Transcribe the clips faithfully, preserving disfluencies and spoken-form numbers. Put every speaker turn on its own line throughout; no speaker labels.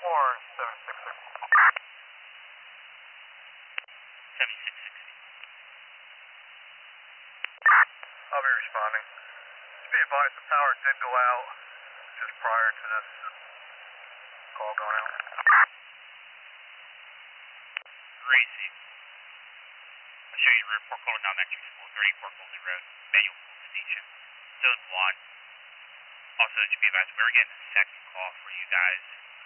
Orange, seventy-six sixty.
seventy-six sixty.
I'll be responding. Just be advised, the power did go out just prior to this call going out.
Gracie. I'll show you the report call down Metric School, thirty-four Golden Road, manual pool station. Zone one. Also, it should be advised, we're getting a second call for you guys.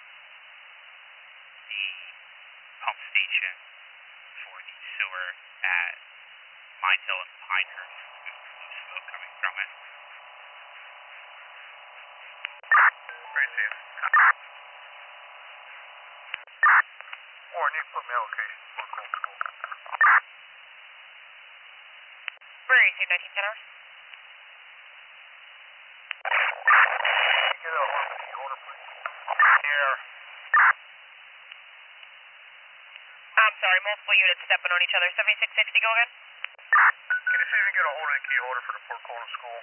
The pump station for the sewer at Mine Hill and Pinehurst. Blue smoke coming from it.
Gracie. Or need to put my location for Cold School.
Where are you, nineteen ten hours?
Get a hold of the order, please.
Here.
I'm sorry, multiple units stepping on each other. seventy-six sixty, go again?
Can you see if you can get a hold of the key holder for the Port Cola School?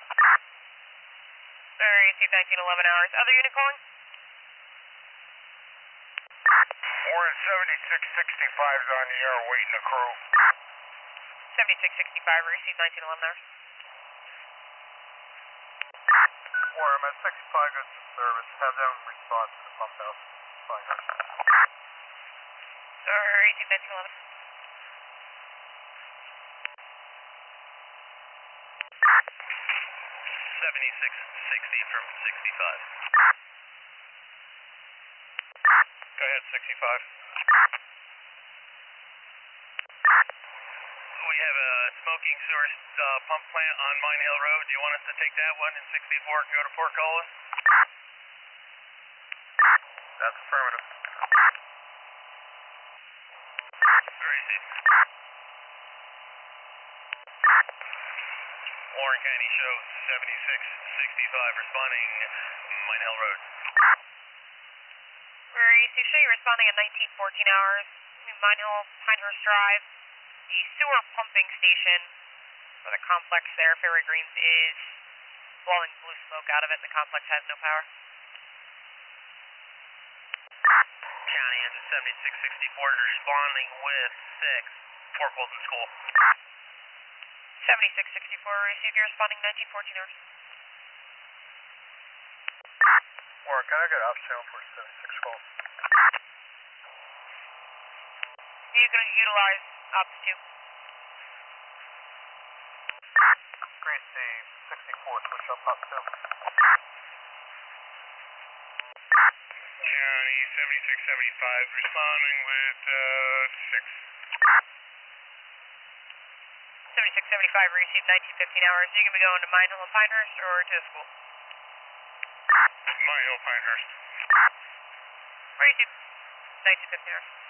Where are you, nineteen eleven hours? Other unit calling?
Orange, seventy-six sixty-five's on the air, waiting the crew.
seventy-six sixty-five, received nineteen eleven hours.
Or I'm at sixty-five goods in service. Have them respond to the pump house. Fine.
Sorry, received nineteen eleven.
seventy-six sixty from sixty-five.
Go ahead, sixty-five.
We have a smoking sewer uh, pump plant on Mine Hill Road. Do you want us to take that one in sixty-four and go to Port Cola?
That's affirmative.
Gracie. Warren County show seventy-six sixty-five responding Mine Hill Road.
Where are you, show you responding at nineteen fourteen hours. Mine Hill, Pinehurst Drive. The sewer pumping station for the complex there, Fairway Greens, is blowing blue smoke out of it. The complex has no power.
County is at seventy-six sixty-four responding with six, Fort Colton School.
seventy-six sixty-four, received, you're responding nineteen fourteen hours.
Or can I get option for seventy-six calls?
You can utilize Ops two.
Great, the sixty-four, switch up up two.
County seventy-six seventy-five responding with uh, six.
seventy-six seventy-five, received nineteen fifteen hours. You can be going to Mine Hill and Pinehurst or to the school.
Mine Hill Pinehurst.
Received nineteen fifteen hours.